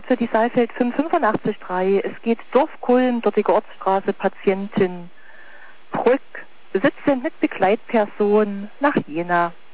für die Saalfeld 5883. Es geht Dorf Kulm, dortige Ortsstraße, Patientin Brück, 17 mit Begleitperson nach Jena.